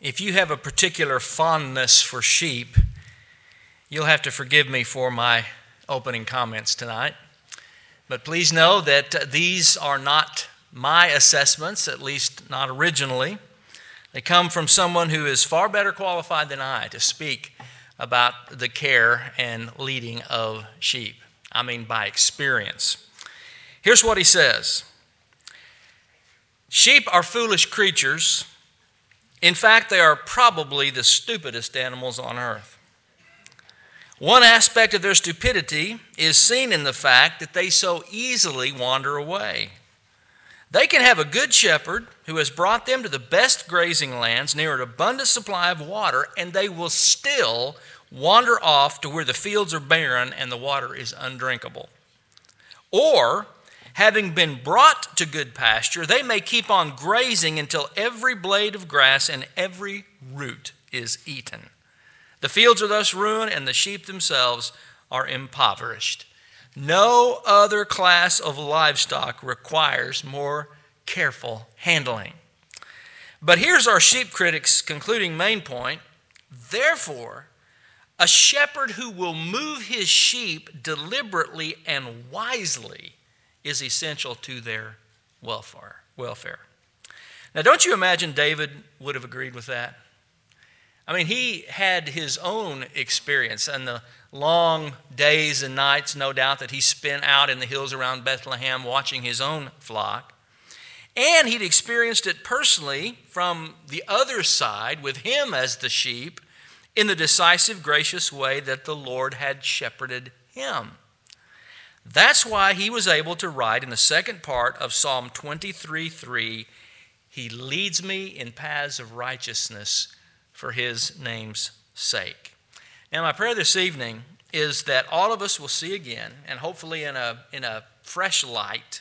If you have a particular fondness for sheep, you'll have to forgive me for my opening comments tonight. But please know that these are not my assessments, at least not originally. They come from someone who is far better qualified than I to speak about the care and leading of sheep. I mean by experience. Here's what he says. Sheep are foolish creatures. In fact, they are probably the stupidest animals on earth. One aspect of their stupidity is seen in the fact that they so easily wander away. They can have a good shepherd who has brought them to the best grazing lands near an abundant supply of water, and they will still wander off to where the fields are barren and the water is undrinkable. Or, having been brought to good pasture, they may keep on grazing until every blade of grass and every root is eaten. The fields are thus ruined, and the sheep themselves are impoverished. No other class of livestock requires more careful handling. But here's our sheep critics' concluding main point. Therefore, a shepherd who will move his sheep deliberately and wisely is essential to their welfare. Now, don't you imagine David would have agreed with that? I mean, he had his own experience and the long days and nights, no doubt, that he spent out in the hills around Bethlehem watching his own flock. And he'd experienced it personally from the other side with him as the sheep in the decisive, gracious way that the Lord had shepherded him. That's why he was able to write in the second part of Psalm 23:3, "He leads me in paths of righteousness for his name's sake." And my prayer this evening is that all of us will see again, and hopefully in a fresh light,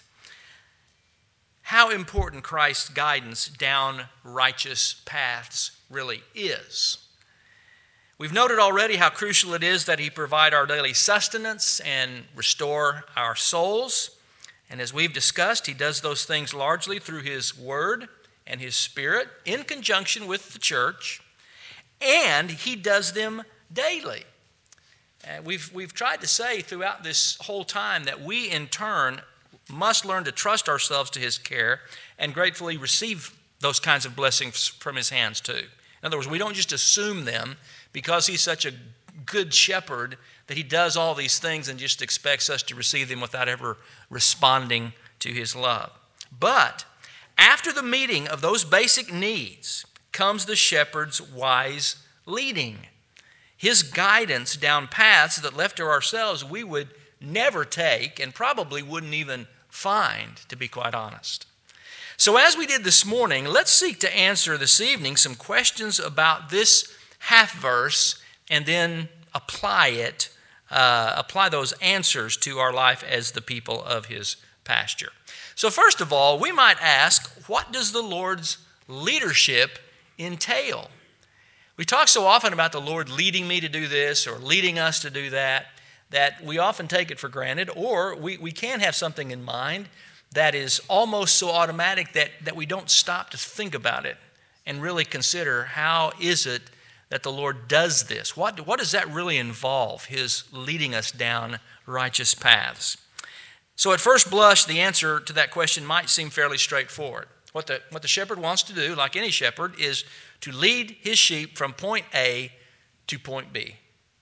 how important Christ's guidance down righteous paths really is. We've noted already how crucial it is that he provide our daily sustenance and restore our souls. And as we've discussed, he does those things largely through his word and his spirit in conjunction with the church. And he does them daily. We've tried to say throughout this whole time that we in turn must learn to trust ourselves to his care and gratefully receive those kinds of blessings from his hands too. In other words, we don't just assume them because he's such a good shepherd that he does all these things and just expects us to receive them without ever responding to his love. But after the meeting of those basic needs comes the shepherd's wise leading. His guidance down paths that left to ourselves we would never take and probably wouldn't even find, to be quite honest. So as we did this morning, let's seek to answer this evening some questions about this half verse and then apply those answers to our life as the people of his pasture. So first of all, we might ask, what does the Lord's leadership entail? We talk so often about the Lord leading me to do this or leading us to do that we often take it for granted, or we can have something in mind that is almost so automatic that we don't stop to think about it and really consider how is it that the Lord does this. What does that really involve, his leading us down righteous paths? So at first blush, the answer to that question might seem fairly straightforward. What the shepherd wants to do, like any shepherd, is to lead his sheep from point A to point B.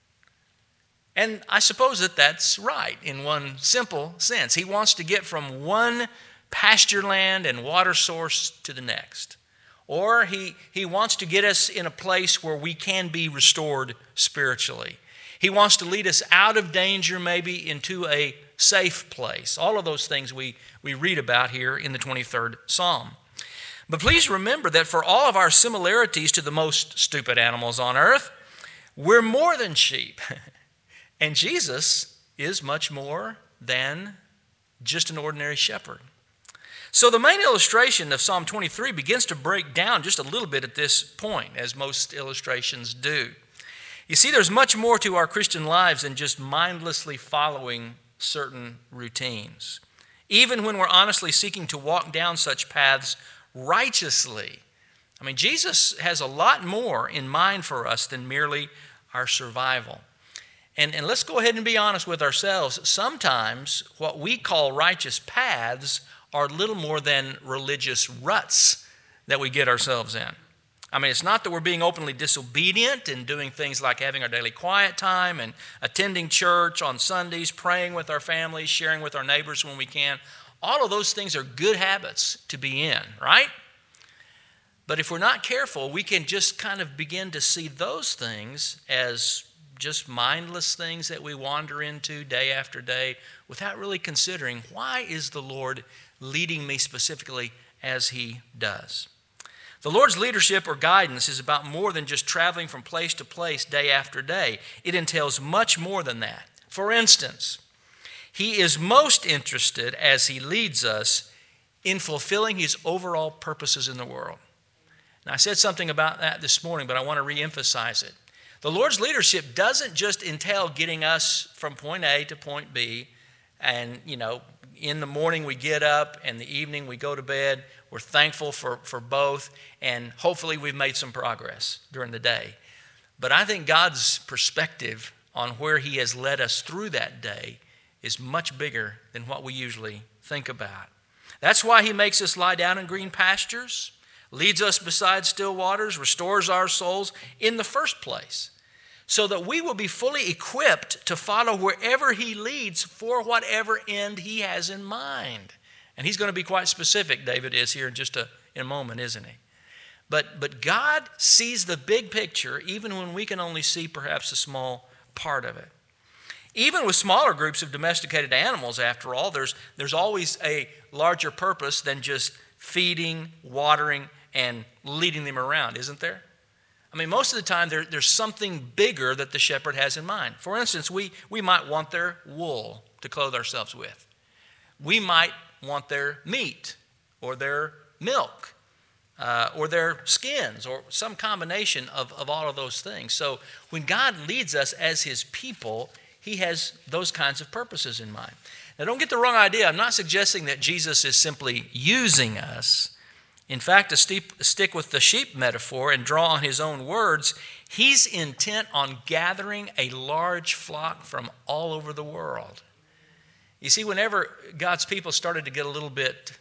And I suppose that's right in one simple sense. He wants to get from one pasture land and water source to the next. Or he wants to get us in a place where we can be restored spiritually. He wants to lead us out of danger, maybe into a safe place. All of those things we read about here in the 23rd Psalm. But please remember that for all of our similarities to the most stupid animals on earth, we're more than sheep. And Jesus is much more than just an ordinary shepherd. So the main illustration of Psalm 23 begins to break down just a little bit at this point, as most illustrations do. You see, there's much more to our Christian lives than just mindlessly following certain routines. Even when we're honestly seeking to walk down such paths righteously, I mean, Jesus has a lot more in mind for us than merely our survival. And let's go ahead and be honest with ourselves. Sometimes what we call righteous paths are little more than religious ruts that we get ourselves in. I mean, it's not that we're being openly disobedient and doing things like having our daily quiet time and attending church on Sundays, praying with our families, sharing with our neighbors when we can. All of those things are good habits to be in, right? But if we're not careful, we can just kind of begin to see those things as just mindless things that we wander into day after day without really considering, why is the Lord leading me specifically as He does? The Lord's leadership or guidance is about more than just traveling from place to place day after day. It entails much more than that. For instance, He is most interested as He leads us in fulfilling His overall purposes in the world. Now, I said something about that this morning, but I want to reemphasize it. The Lord's leadership doesn't just entail getting us from point A to point B, and, in the morning we get up and the evening we go to bed. We're thankful for both, and hopefully we've made some progress during the day. But I think God's perspective on where He has led us through that day is much bigger than what we usually think about. That's why He makes us lie down in green pastures, leads us beside still waters, restores our souls in the first place, so that we will be fully equipped to follow wherever He leads for whatever end He has in mind. And He's going to be quite specific, David is here in a moment, isn't he? But God sees the big picture even when we can only see perhaps a small part of it. Even with smaller groups of domesticated animals, after all, there's always a larger purpose than just feeding, watering, and leading them around, isn't there? I mean, most of the time there's something bigger that the shepherd has in mind. For instance, we might want their wool to clothe ourselves with. We might want their meat or their milk or their skins or some combination of all of those things. So when God leads us as His people, He has those kinds of purposes in mind. Now, don't get the wrong idea. I'm not suggesting that Jesus is simply using us. In fact, to stick with the sheep metaphor and draw on His own words, He's intent on gathering a large flock from all over the world. You see, whenever God's people started to get a little bit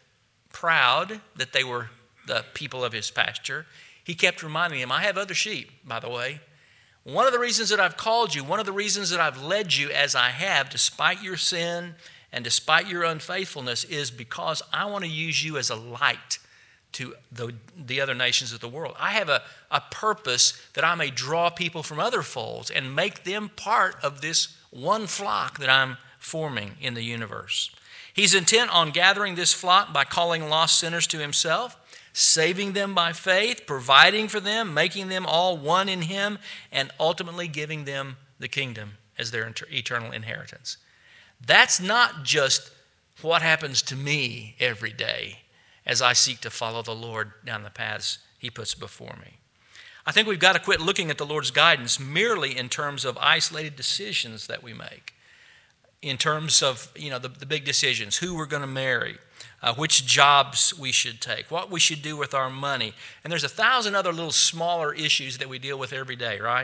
proud that they were the people of His pasture, He kept reminding them, I have other sheep, by the way. One of the reasons that I've called you, one of the reasons that I've led you as I have, despite your sin and despite your unfaithfulness, is because I want to use you as a light to the other nations of the world. I have a purpose that I may draw people from other folds and make them part of this one flock that I'm forming in the universe. He's intent on gathering this flock by calling lost sinners to Himself, saving them by faith, providing for them, making them all one in Him, and ultimately giving them the kingdom as their eternal inheritance. That's not just what happens to me every day as I seek to follow the Lord down the paths He puts before me. I think we've got to quit looking at the Lord's guidance merely in terms of isolated decisions that we make, in terms of the big decisions, who we're going to marry, which jobs we should take, what we should do with our money. And there's 1,000 other little smaller issues that we deal with every day, right?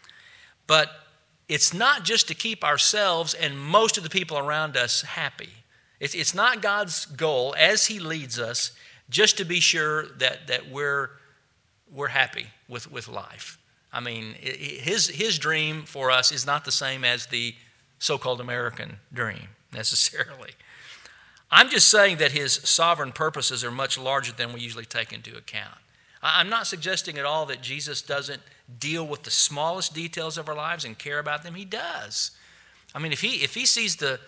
But it's not just to keep ourselves and most of the people around us happy. It's not God's goal as He leads us just to be sure that we're happy with life. I mean, His dream for us is not the same as the so-called American dream necessarily. I'm just saying that His sovereign purposes are much larger than we usually take into account. I'm not suggesting at all that Jesus doesn't deal with the smallest details of our lives and care about them. He does. I mean, if he sees the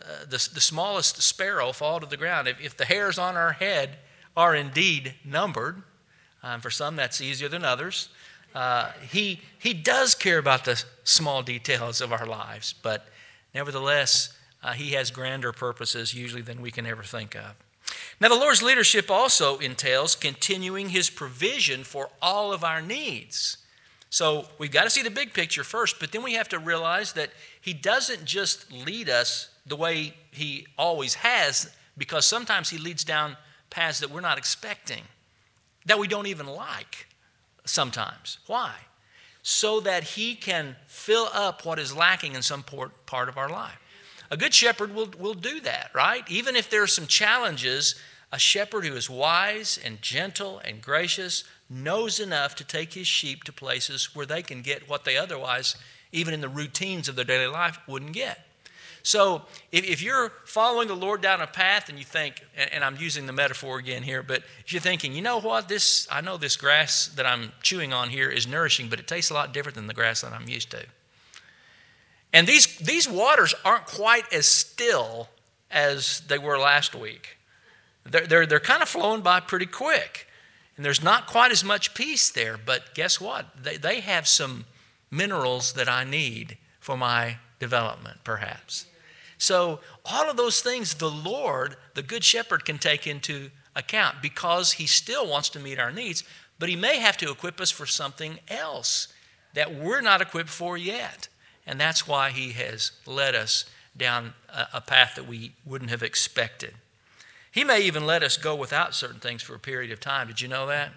smallest sparrow fall to the ground, if the hairs on our head are indeed numbered, for some that's easier than others, he does care about the small details of our lives, but nevertheless, He has grander purposes usually than we can ever think of. Now, the Lord's leadership also entails continuing His provision for all of our needs. So we've got to see the big picture first, but then we have to realize that He doesn't just lead us the way He always has, because sometimes He leads down paths that we're not expecting. that we don't even like sometimes. Why? So that he can fill up what is lacking in some part of our life. A good shepherd will do that, right? Even if there are some challenges, a shepherd who is wise and gentle and gracious knows enough to take his sheep to places where they can get what they otherwise, even in the routines of their daily life, wouldn't get. So if you're following the Lord down a path and you think, and I'm using the metaphor again here, but if you're thinking, you know what, I know this grass that I'm chewing on here is nourishing, but it tastes a lot different than the grass that I'm used to. And these waters aren't quite as still as they were last week. They're kind of flowing by pretty quick. And there's not quite as much peace there, but guess what? They have some minerals that I need for my development, perhaps. So all of those things the Lord, the Good Shepherd, can take into account because he still wants to meet our needs, but he may have to equip us for something else that we're not equipped for yet. And that's why he has led us down a path that we wouldn't have expected. He may even let us go without certain things for a period of time. Did you know that?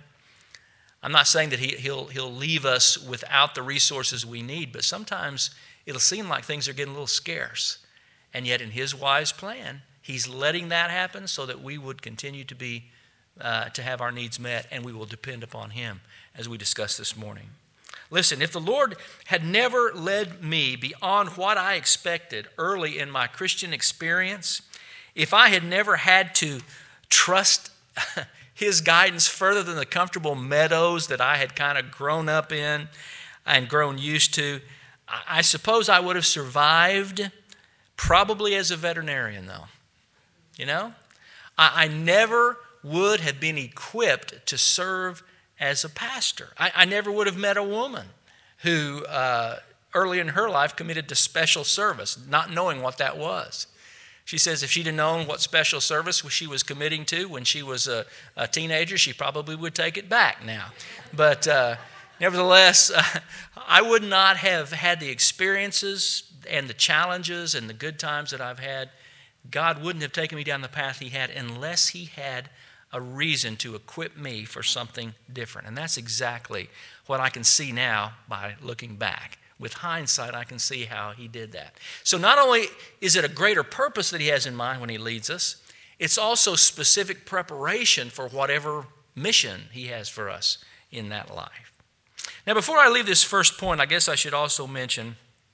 I'm not saying that he'll leave us without the resources we need, but sometimes it'll seem like things are getting a little scarce. And yet in his wise plan, he's letting that happen so that we would continue to have our needs met, and we will depend upon him, as we discussed this morning. Listen, if the Lord had never led me beyond what I expected early in my Christian experience, if I had never had to trust his guidance further than the comfortable meadows that I had kind of grown up in and grown used to, I suppose I would have survived probably as a veterinarian, though. You know? I never would have been equipped to serve as a pastor. I never would have met a woman who early in her life committed to special service, not knowing what that was. She says if she'd have known what special service she was committing to when she was a teenager, she probably would take it back now. But nevertheless, I would not have had the experiences and the challenges and the good times that I've had. God wouldn't have taken me down the path he had unless he had a reason to equip me for something different. And that's exactly what I can see now by looking back. With hindsight, I can see how he did that. So not only is it a greater purpose that he has in mind when he leads us, it's also specific preparation for whatever mission he has for us in that life. Now, before I leave this first point, I guess I should also mention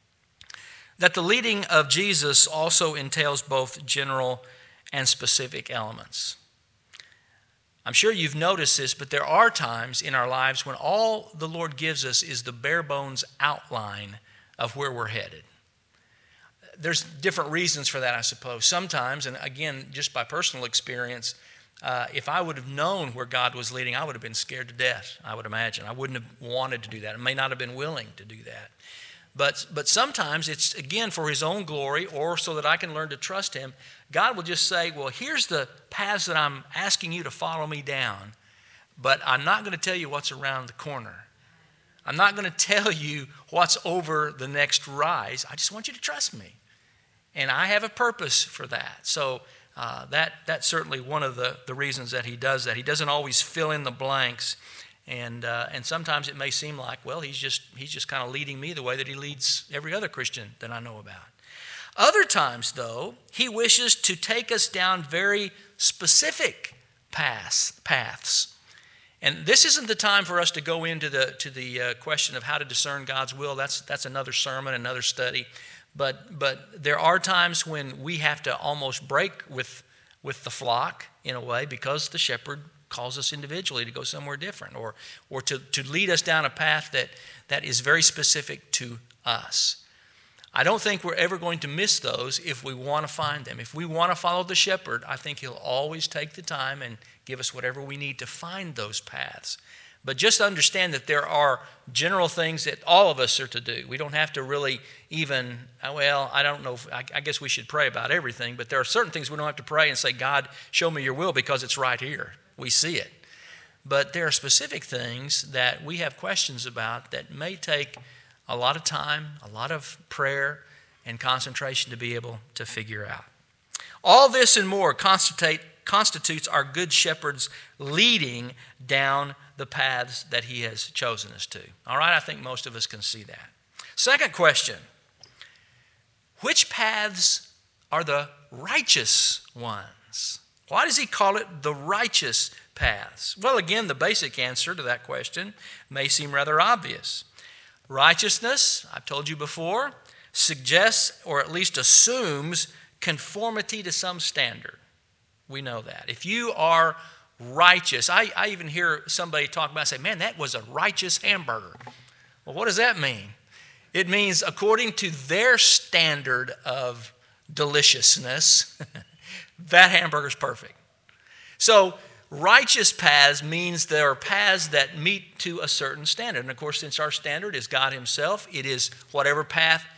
that the leading of Jesus also entails both general and specific elements. I'm sure you've noticed this, but there are times in our lives when all the Lord gives us is the bare bones outline of where we're headed. There's different reasons for that, I suppose. Sometimes, and again, just by personal experience, if I would have known where God was leading, I would have been scared to death, I would imagine. I wouldn't have wanted to do that. I may not have been willing to do that. But sometimes it's, again, for his own glory or so that I can learn to trust him. God will just say, well, here's the paths that I'm asking you to follow me down, but I'm not going to tell you what's around the corner. I'm not going to tell you what's over the next rise. I just want you to trust me. And I have a purpose for that. So that's certainly one of the reasons that he does that. He doesn't always fill in the blanks. And sometimes it may seem like, well, he's just kind of leading me the way that he leads every other Christian that I know about. Other times, though, he wishes to take us down very specific paths. And this isn't the time for us to go into the question of how to discern God's will. That's another sermon, another study. But there are times when we have to almost break with the flock in a way because the shepherd calls us individually to go somewhere different or to lead us down a path that is very specific to us. I don't think we're ever going to miss those if we want to find them. If we want to follow the shepherd, I think he'll always take the time and give us whatever we need to find those paths. But just understand that there are general things that all of us are to do. We don't have to really even, well, I don't know, I guess we should pray about everything, but there are certain things we don't have to pray and say, God, show me your will because it's right here. We see it. But there are specific things that we have questions about that may take a lot of time, a lot of prayer and concentration to be able to figure out. All this and more constitute constitutes our good shepherd's leading down the paths that he has chosen us to. All right, I think most of us can see that. Second question, which paths are the righteous ones? Why does he call it the righteous paths? Well, again, the basic answer to that question may seem rather obvious. Righteousness, I've told you before, suggests or at least assumes conformity to some standard. We know that. If you are righteous, I even hear somebody talk about, say, man, that was a righteous hamburger. Well, what does that mean? It means according to their standard of deliciousness, that hamburger's perfect. So righteous paths means there are paths that meet to a certain standard. And of course, since our standard is God himself, it is whatever path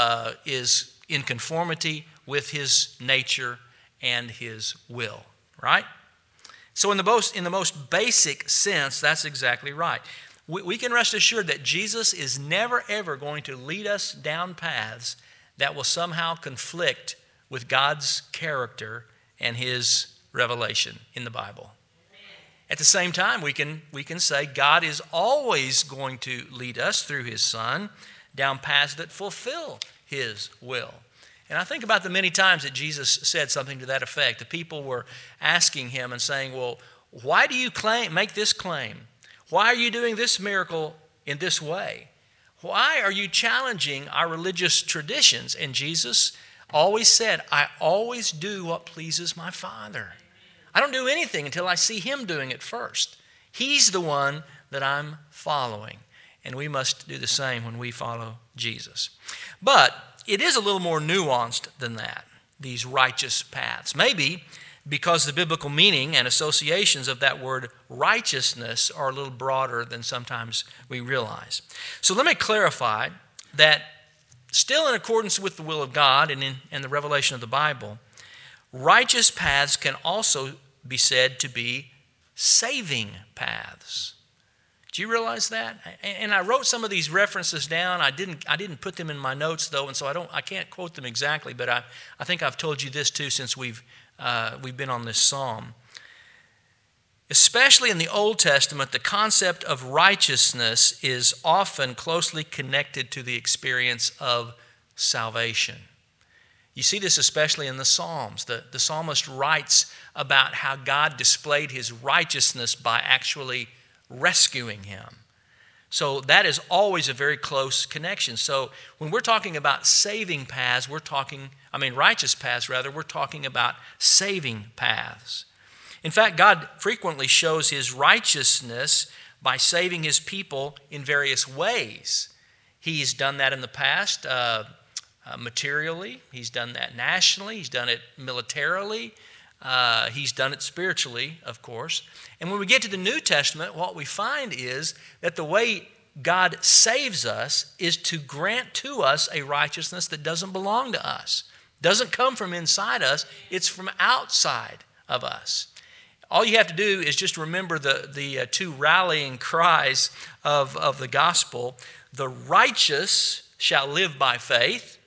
is in conformity with his nature and his will, right? So in the most basic sense, that's exactly right. We can rest assured that Jesus is never, ever going to lead us down paths that will somehow conflict with God's character and his revelation in the Bible. At the same time, we can say God is always going to lead us through his Son down paths that fulfill his will. And I think about the many times that Jesus said something to that effect. The people were asking him and saying, well, why do you make this claim? Why are you doing this miracle in this way? Why are you challenging our religious traditions? And Jesus always said, I always do what pleases my Father. I don't do anything until I see him doing it first. He's the one that I'm following. And we must do the same when we follow Jesus. But it is a little more nuanced than that, these righteous paths. Maybe because the biblical meaning and associations of that word righteousness are a little broader than sometimes we realize. So let me clarify that still in accordance with the will of God and the revelation of the Bible, righteous paths can also be said to be saving paths. Do you realize that? And I wrote some of these references down. I didn't put them in my notes though, and so I can't quote them exactly. But I think I've told you this too since we've been on this psalm. Especially in the Old Testament, the concept of righteousness is often closely connected to the experience of salvation. You see this especially in the Psalms. The psalmist writes about how God displayed his righteousness by actually rescuing him. So that is always a very close connection. So when we're talking about saving paths, righteous paths rather, we're talking about saving paths. In fact, God frequently shows his righteousness by saving his people in various ways. He's done that in the past materially. He's done that nationally. He's done it militarily. He's done it spiritually, of course. And when we get to the New Testament, what we find is that the way God saves us is to grant to us a righteousness that doesn't belong to us. Doesn't come from inside us. It's from outside of us. All you have to do is just remember the two rallying cries of the gospel. The righteous shall live by faith,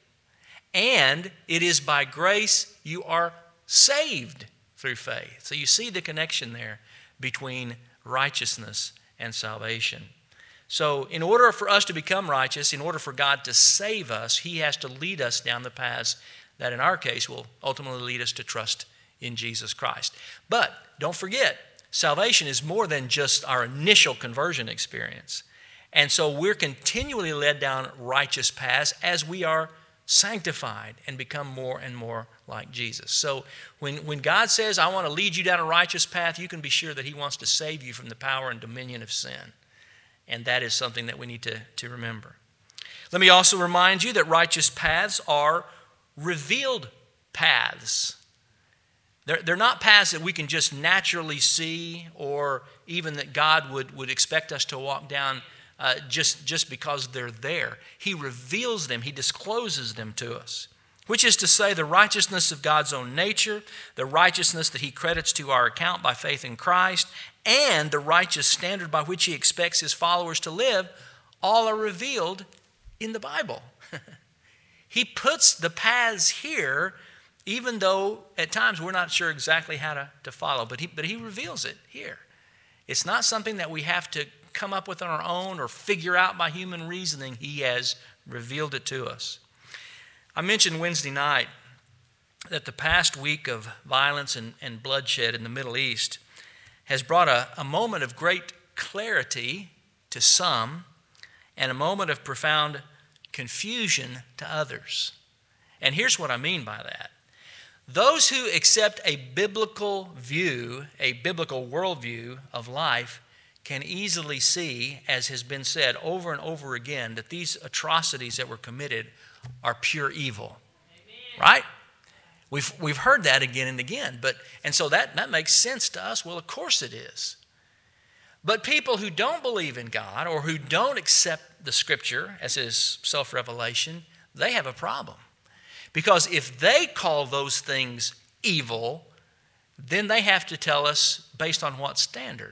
and it is by grace you are saved through faith. So you see the connection there between righteousness and salvation. So in order for us to become righteous, in order for God to save us, he has to lead us down the paths that in our case will ultimately lead us to trust in Jesus Christ. But don't forget, salvation is more than just our initial conversion experience. And so we're continually led down righteous paths as we are sanctified and become more and more like Jesus. So when God says, I want to lead you down a righteous path, you can be sure that he wants to save you from the power and dominion of sin. And that is something that we need to remember. Let me also remind you that righteous paths are revealed paths. They're not paths that we can just naturally see or even that God would expect us to walk down just because they're there. He reveals them. He discloses them to us, which is to say the righteousness of God's own nature, the righteousness that he credits to our account by faith in Christ, and the righteous standard by which he expects his followers to live, all are revealed in the Bible. He puts the paths here even though at times we're not sure exactly how to follow. But he reveals it here. It's not something that we have to come up with on our own or figure out by human reasoning. He has revealed it to us. I mentioned Wednesday night that the past week of violence and bloodshed in the Middle East has brought a moment of great clarity to some and a moment of profound confusion to others. And here's what I mean by that. Those who accept a biblical view, a biblical worldview of life, can easily see, as has been said over and over again, that these atrocities that were committed are pure evil. Amen. Right? We've heard that again and again. And so that makes sense to us. Well, of course it is. But people who don't believe in God or who don't accept the Scripture as His self-revelation, they have a problem. Because if they call those things evil, then they have to tell us based on what standard.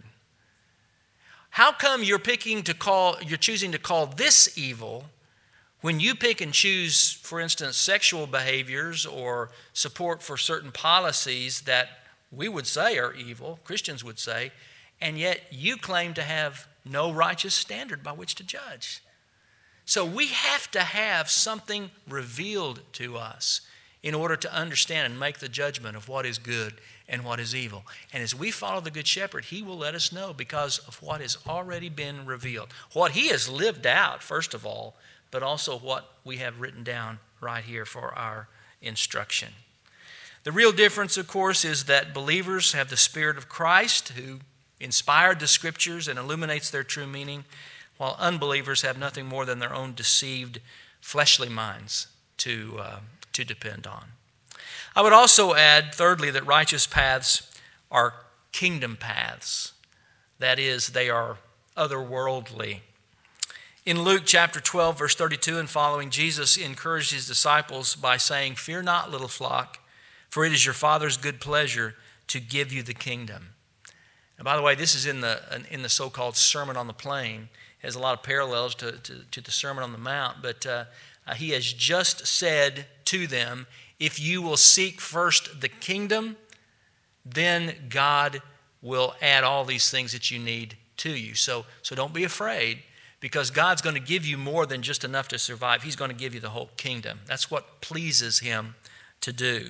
How come you're choosing to call this evil when you pick and choose, for instance, sexual behaviors or support for certain policies that we would say are evil, Christians would say, and yet you claim to have no righteous standard by which to judge? So we have to have something revealed to us in order to understand and make the judgment of what is good and what is evil. And as we follow the Good Shepherd, He will let us know because of what has already been revealed. What He has lived out, first of all, but also what we have written down right here for our instruction. The real difference, of course, is that believers have the Spirit of Christ who inspired the Scriptures and illuminates their true meaning, while unbelievers have nothing more than their own deceived fleshly minds to depend on. I would also add, thirdly, that righteous paths are kingdom paths. That is, they are otherworldly. In Luke chapter 12, verse 32 and following, Jesus encouraged His disciples by saying, "Fear not, little flock, for it is your Father's good pleasure to give you the kingdom." And by the way, this is in the so-called Sermon on the Plain. It has a lot of parallels to the Sermon on the Mount, but He has just said to them, if you will seek first the kingdom, then God will add all these things that you need to you. So don't be afraid, because God's going to give you more than just enough to survive. He's going to give you the whole kingdom. That's what pleases Him to do.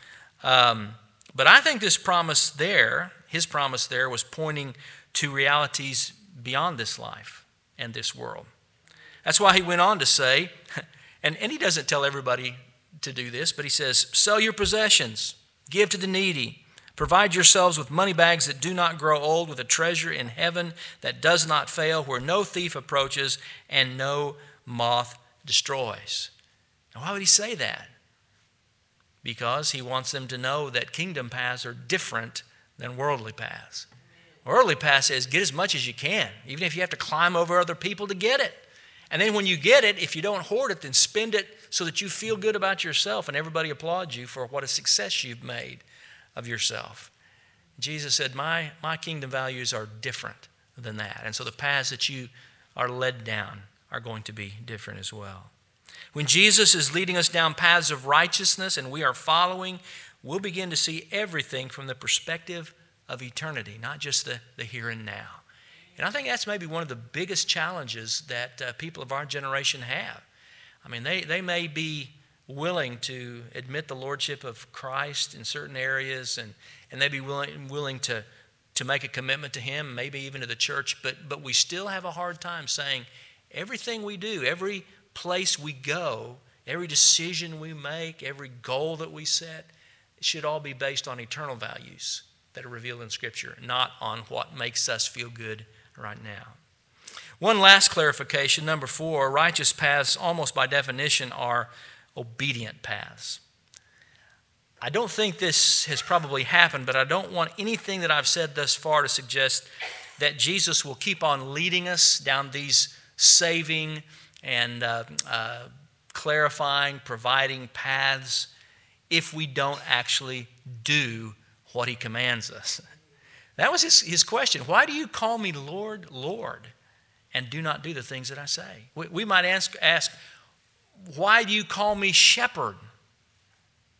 But I think His promise there was pointing to realities beyond this life and this world. That's why He went on to say, and He doesn't tell everybody to do this, but He says, sell your possessions, give to the needy, provide yourselves with money bags that do not grow old, with a treasure in heaven that does not fail, where no thief approaches and no moth destroys. Now, why would He say that? Because He wants them to know that kingdom paths are different than worldly paths. Worldly path says get as much as you can, even if you have to climb over other people to get it. And then when you get it, if you don't hoard it, then spend it so that you feel good about yourself and everybody applauds you for what a success you've made of yourself. Jesus said, my kingdom values are different than that. And so the paths that you are led down are going to be different as well. When Jesus is leading us down paths of righteousness and we are following, we'll begin to see everything from the perspective of eternity, not just the here and now. And I think that's maybe one of the biggest challenges that people of our generation have. I mean, they may be willing to admit the lordship of Christ in certain areas, and they be willing to make a commitment to Him, maybe even to the church, but we still have a hard time saying everything we do, every place we go, every decision we make, every goal that we set, it should all be based on eternal values that are revealed in Scripture, not on what makes us feel good right now. One last clarification, number 4, righteous paths almost by definition are obedient paths. I don't think this has probably happened, but I don't want anything that I've said thus far to suggest that Jesus will keep on leading us down these saving and clarifying, providing paths if we don't actually do what He commands us. That was his question. Why do you call me Lord, Lord, and do not do the things that I say? We might ask, why do you call me shepherd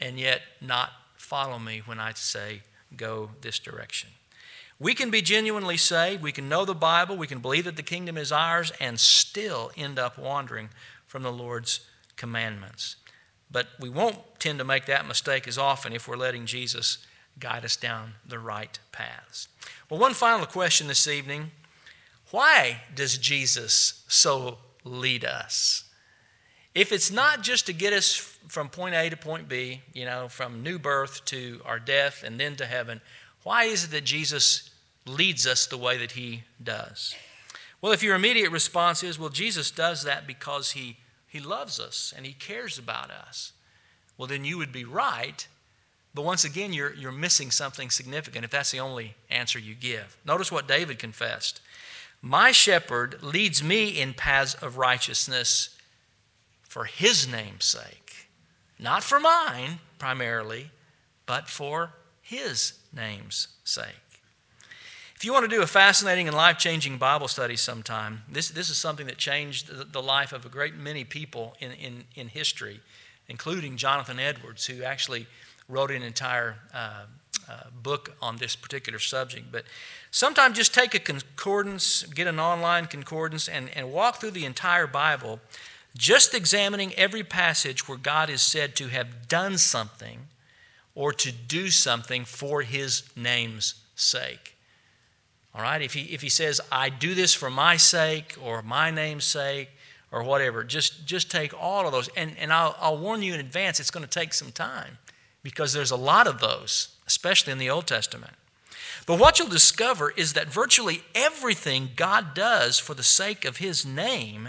and yet not follow me when I say go this direction. We can be genuinely saved, we can know the Bible, we can believe that the kingdom is ours, and still end up wandering from the Lord's commandments. But we won't tend to make that mistake as often if we're letting Jesus guide us down the right paths. Well, one final question this evening. Why does Jesus so lead us? If it's not just to get us from point A to point B, from new birth to our death and then to heaven, why is it that Jesus leads us the way that he does? Well, if your immediate response is, well, Jesus does that because he loves us and he cares about us, well, then you would be right. But once again, you're missing something significant if that's the only answer you give. Notice what David confessed. My shepherd leads me in paths of righteousness for his name's sake. Not for mine, primarily, but for his name's sake. If you want to do a fascinating and life-changing Bible study sometime, this is something that changed the life of a great many people in history, including Jonathan Edwards, who actually wrote an entire book on this particular subject. But sometime just take a concordance, get an online concordance, and walk through the entire Bible, just examining every passage where God is said to have done something or to do something for his name's sake. All right? If he says, I do this for my sake or my name's sake or whatever, just take all of those. And I'll warn you in advance, it's going to take some time because there's a lot of those, especially in the Old Testament. But what you'll discover is that virtually everything God does for the sake of his name,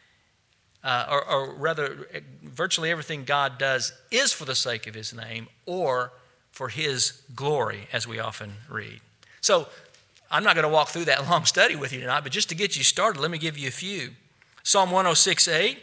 or rather, virtually everything God does is for the sake of his name or for his glory, as we often read. So I'm not going to walk through that long study with you tonight, but just to get you started, let me give you a few. Psalm 106:8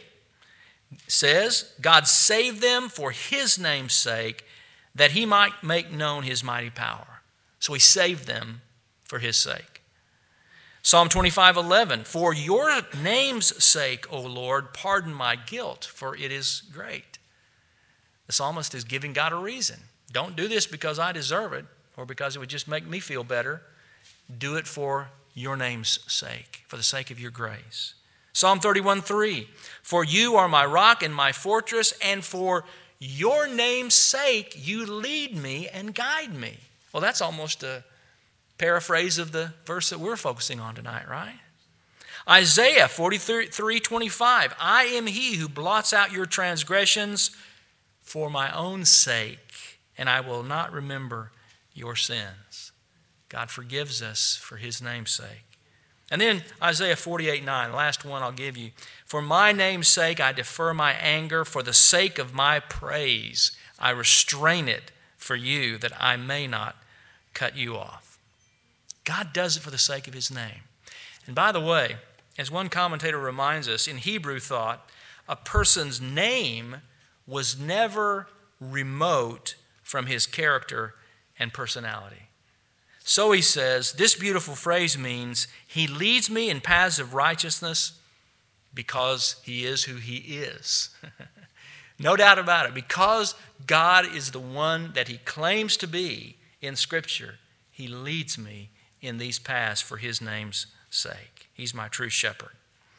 says, God saved them for his name's sake, that he might make known his mighty power. So he saved them for his sake. Psalm 25:11, for your name's sake, O Lord, pardon my guilt, for it is great. The psalmist is giving God a reason. Don't do this because I deserve it or because it would just make me feel better. Do it for your name's sake, for the sake of your grace. Psalm 31:3, for you are my rock and my fortress, and for your name's sake you lead me and guide me. Well, that's almost a paraphrase of the verse that we're focusing on tonight, right? Isaiah 43:25, I am he who blots out your transgressions for my own sake, and I will not remember your sins. God forgives us for his name's sake. And then Isaiah 48:9, last one I'll give you. For my name's sake I defer my anger, for the sake of my praise I restrain it for you, that I may not cut you off. God does it for the sake of his name. And by the way, as one commentator reminds us, in Hebrew thought, a person's name was never remote from his character and personality. So he says, this beautiful phrase means, he leads me in paths of righteousness because he is who he is. No doubt about it. Because God is the one that he claims to be in Scripture, he leads me in these paths for his name's sake. He's my true shepherd.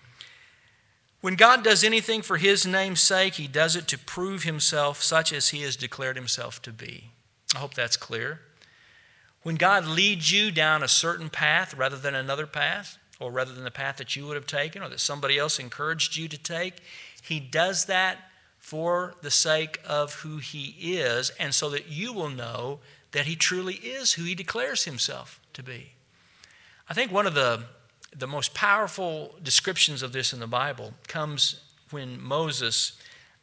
When God does anything for his name's sake, he does it to prove himself such as he has declared himself to be. I hope that's clear. When God leads you down a certain path rather than another path, or rather than the path that you would have taken or that somebody else encouraged you to take, he does that for the sake of who he is, and so that you will know that he truly is who he declares himself to be. I think one of the most powerful descriptions of this in the Bible comes when Moses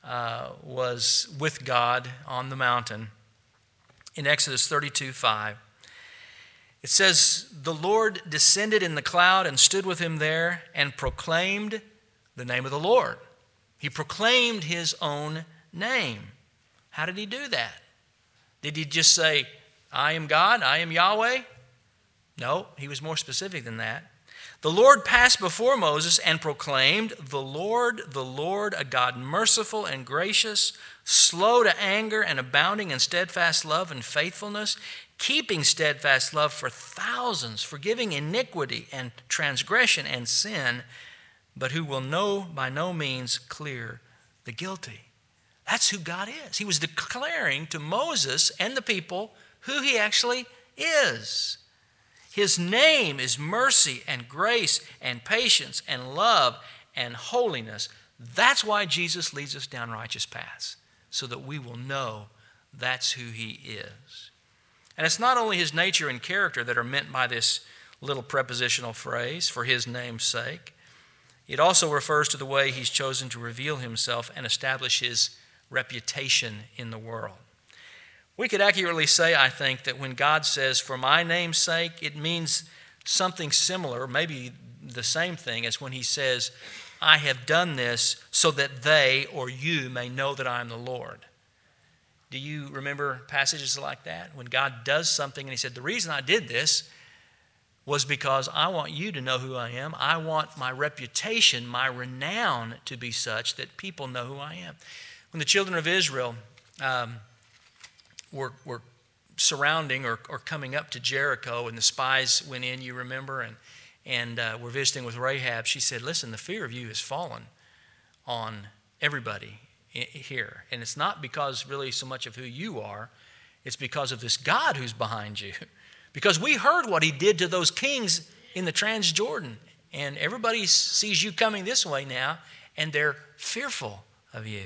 was with God on the mountain in Exodus 32:5. It says, the Lord descended in the cloud and stood with him there and proclaimed the name of the Lord. He proclaimed his own name. How did he do that? Did he just say, I am God, I am Yahweh? No, he was more specific than that. The Lord passed before Moses and proclaimed, the Lord, a God merciful and gracious, slow to anger and abounding in steadfast love and faithfulness, keeping steadfast love for thousands, forgiving iniquity and transgression and sin, but who will by no means clear the guilty. That's who God is. He was declaring to Moses and the people who he actually is. His name is mercy and grace and patience and love and holiness. That's why Jesus leads us down righteous paths, so that we will know that's who he is. And it's not only his nature and character that are meant by this little prepositional phrase, for his name's sake. It also refers to the way he's chosen to reveal himself and establish his reputation in the world. We could accurately say, I think, that when God says, for my name's sake, it means something similar, maybe the same thing as when he says, I have done this so that they or you may know that I am the Lord. Do you remember passages like that? When God does something and he said, the reason I did this was because I want you to know who I am. I want my reputation, my renown to be such that people know who I am. When the children of Israel were surrounding or coming up to Jericho and the spies went in, you remember, and were visiting with Rahab, she said, listen, the fear of you has fallen on everybody here. And it's not because really so much of who you are, it's because of this God who's behind you. Because we heard what he did to those kings in the Transjordan. And everybody sees you coming this way now, and they're fearful of you.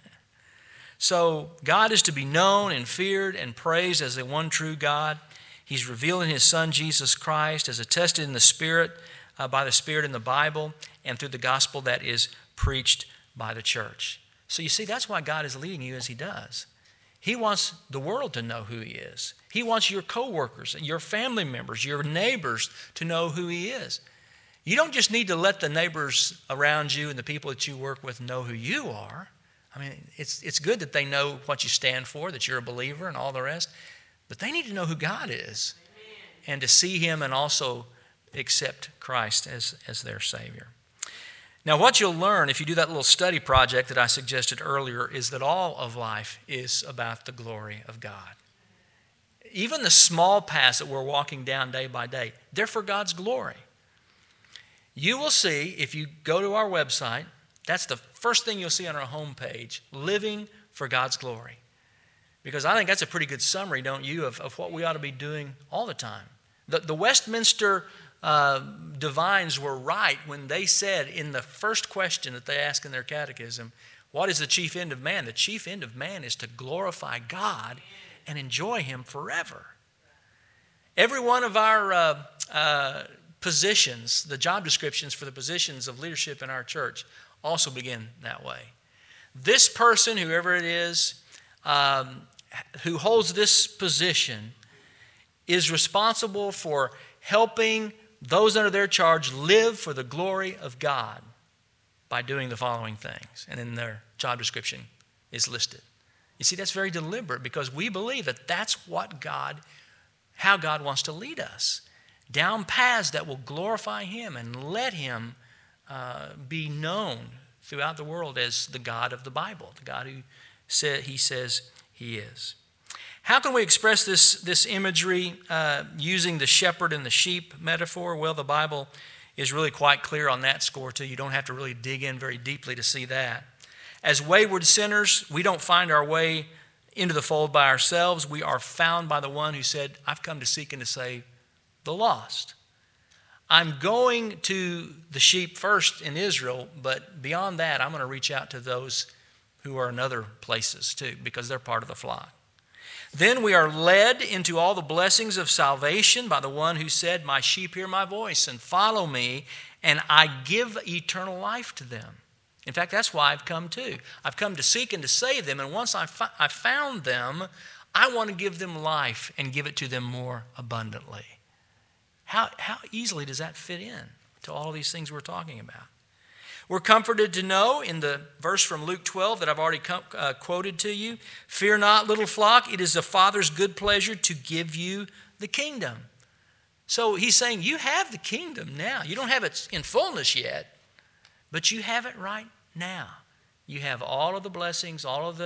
So God is to be known and feared and praised as the one true God. He's revealing his Son, Jesus Christ, as attested in the Spirit, by the Spirit in the Bible, and through the gospel that is preached by the church. So you see, that's why God is leading you as he does. He wants the world to know who he is. He wants your co-workers, your family members, your neighbors to know who he is. You don't just need to let the neighbors around you and the people that you work with know who you are. I mean, it's good that they know what you stand for, that you're a believer and all the rest, but they need to know who God is. Amen. And to see him and also accept Christ as their Savior. Now, what you'll learn if you do that little study project that I suggested earlier is that all of life is about the glory of God. Even the small paths that we're walking down day by day, they're for God's glory. You will see, if you go to our website, that's the first thing you'll see on our homepage, living for God's glory. Because I think that's a pretty good summary, don't you, of what we ought to be doing all the time. The Westminster divines were right when they said in the first question that they asked in their catechism, what is the chief end of man? The chief end of man is to glorify God and enjoy him forever. Every one of our positions, the job descriptions for the positions of leadership in our church, also begin that way. This person, whoever it is, who holds this position, is responsible for helping those under their charge live for the glory of God by doing the following things. And in their job description is listed. You see, that's very deliberate because we believe that that's how God wants to lead us. Down paths that will glorify him and let him be known throughout the world as the God of the Bible, the God who he says he is. How can we express this imagery using the shepherd and the sheep metaphor? Well, the Bible is really quite clear on that score too. You don't have to really dig in very deeply to see that. As wayward sinners, we don't find our way into the fold by ourselves. We are found by the one who said, I've come to seek and to save the lost. I'm going to the sheep first in Israel, but beyond that, I'm going to reach out to those who are in other places too, because they're part of the flock. Then we are led into all the blessings of salvation by the one who said, my sheep hear my voice and follow me, and I give eternal life to them. In fact, that's why I've come too. I've come to seek and to save them, and once I found them, I want to give them life and give it to them more abundantly. How easily does that fit in to all of these things we're talking about? We're comforted to know in the verse from Luke 12 that I've already quoted to you, fear not, little flock, it is the Father's good pleasure to give you the kingdom. So he's saying you have the kingdom now. You don't have it in fullness yet, but you have it right now. You have all of the blessings, all of the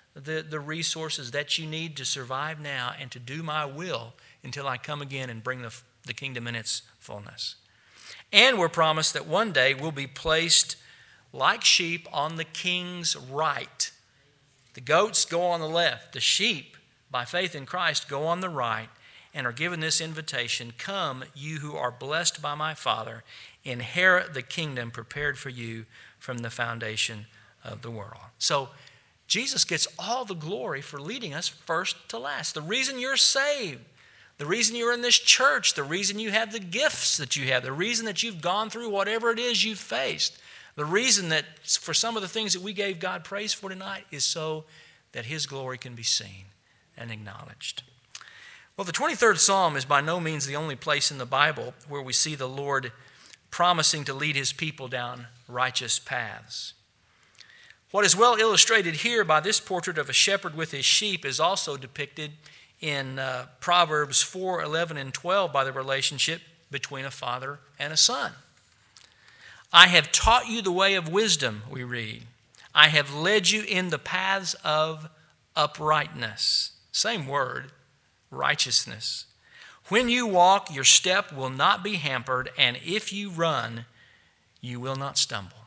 the resources that you need to survive now and to do my will until I come again and bring the kingdom in its fullness. And we're promised that one day we'll be placed like sheep on the king's right. The goats go on the left. The sheep, by faith in Christ, go on the right and are given this invitation, "Come, you who are blessed by my Father, inherit the kingdom prepared for you from the foundation of the world." So Jesus gets all the glory for leading us first to last. The reason you're saved, the reason you're in this church, the reason you have the gifts that you have, the reason that you've gone through whatever it is you've faced, the reason that for some of the things that we gave God praise for tonight is so that His glory can be seen and acknowledged. Well, the 23rd Psalm is by no means the only place in the Bible where we see the Lord promising to lead His people down righteous paths. What is well illustrated here by this portrait of a shepherd with his sheep is also depicted in Proverbs 4, 11, and 12 by the relationship between a father and a son. "I have taught you the way of wisdom," we read. "I have led you in the paths of uprightness." Same word, righteousness. "When you walk, your step will not be hampered, and if you run, you will not stumble."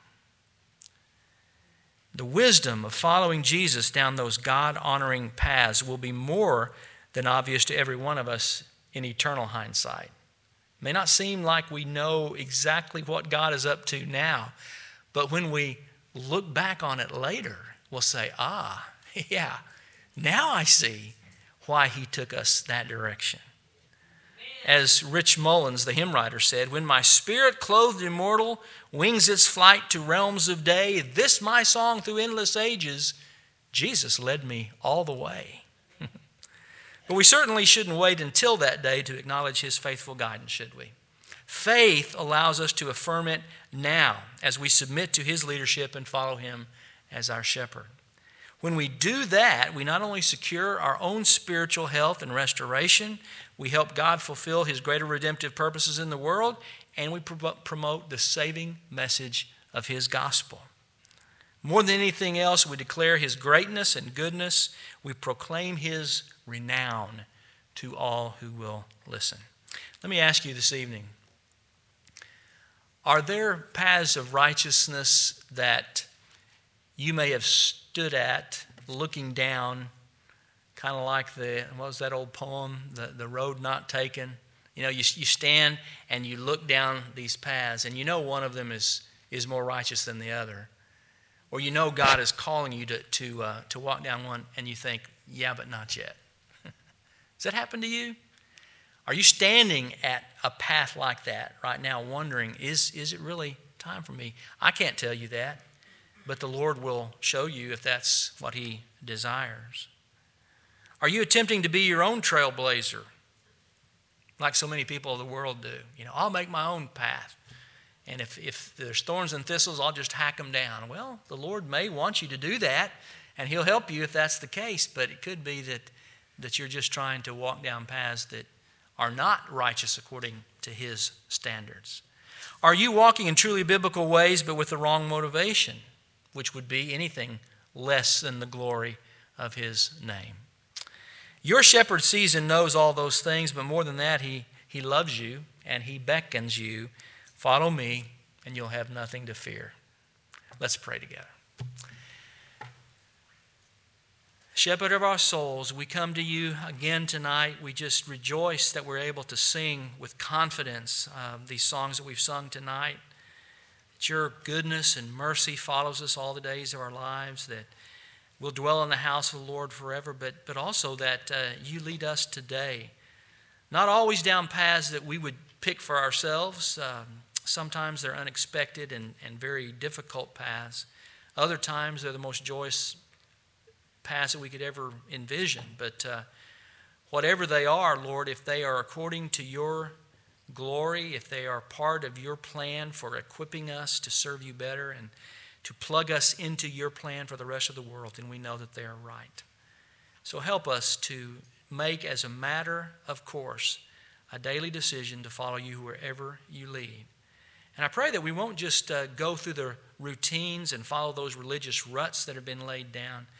The wisdom of following Jesus down those God-honoring paths will be more than obvious to every one of us in eternal hindsight. It may not seem like we know exactly what God is up to now, but when we look back on it later, we'll say, yeah, now I see why He took us that direction. As Rich Mullins, the hymn writer, said, "When my spirit, clothed immortal, wings its flight to realms of day, this my song through endless ages, Jesus led me all the way." But we certainly shouldn't wait until that day to acknowledge His faithful guidance, should we? Faith allows us to affirm it now as we submit to His leadership and follow Him as our shepherd. When we do that, we not only secure our own spiritual health and restoration, we help God fulfill His greater redemptive purposes in the world, and we promote the saving message of His gospel. More than anything else, we declare His greatness and goodness. We proclaim His renown to all who will listen. Let me ask you this evening, are there paths of righteousness that you may have stood at looking down, kind of like what was that old poem, the road not taken? You know, you stand and you look down these paths, and you know one of them is more righteous than the other. Or you know God is calling you to walk down one, and you think, yeah, but not yet. Does that happen to you? Are you standing at a path like that right now wondering, is it really time for me? I can't tell you that, but the Lord will show you if that's what He desires. Are you attempting to be your own trailblazer, like so many people of the world do? You know, I'll make my own path, and if there's thorns and thistles, I'll just hack them down. Well, the Lord may want you to do that, and He'll help you if that's the case, but it could be that you're just trying to walk down paths that are not righteous according to His standards. Are you walking in truly biblical ways but with the wrong motivation, which would be anything less than the glory of His name? Your shepherd sees and knows all those things, but more than that, he loves you and He beckons you. Follow me and you'll have nothing to fear. Let's pray together. Shepherd of our souls, we come to you again tonight. We just rejoice that we're able to sing with confidence these songs that we've sung tonight. That your goodness and mercy follows us all the days of our lives, that we'll dwell in the house of the Lord forever, but also that you lead us today. Not always down paths that we would pick for ourselves. Sometimes they're unexpected and very difficult paths. Other times they're the most joyous paths that we could ever envision. But whatever they are, Lord, if they are according to your glory, if they are part of your plan for equipping us to serve you better and to plug us into your plan for the rest of the world, then we know that they are right. So help us to make as a matter of course a daily decision to follow you wherever you lead. And I pray that we won't just go through the routines and follow those religious ruts that have been laid down,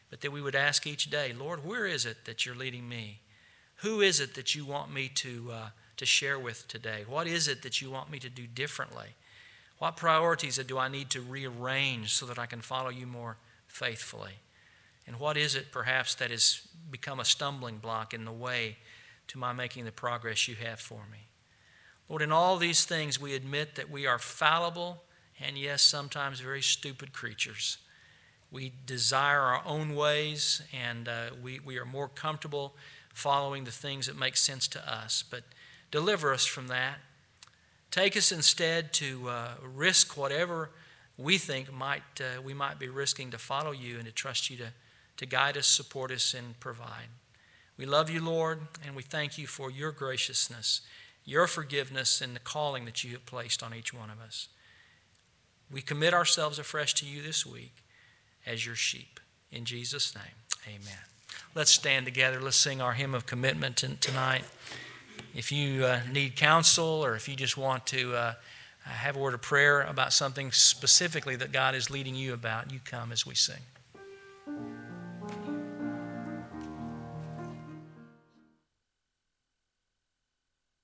but that we would ask each day, Lord, where is it that you're leading me? Who is it that you want me to share with today? What is it that you want me to do differently? What priorities do I need to rearrange so that I can follow you more faithfully? And what is it perhaps that has become a stumbling block in the way to my making the progress you have for me? Lord, in all these things we admit that we are fallible and yes, sometimes very stupid creatures. We desire our own ways and we are more comfortable following the things that make sense to us. But deliver us from that. Take us instead to risk whatever we think we might be risking to follow you and to trust you to guide us, support us, and provide. We love you, Lord, and we thank you for your graciousness, your forgiveness, and the calling that you have placed on each one of us. We commit ourselves afresh to you this week as your sheep. In Jesus' name, amen. Let's stand together. Let's sing our hymn of commitment tonight. If you need counsel or if you just want to have a word of prayer about something specifically that God is leading you about, you come as we sing.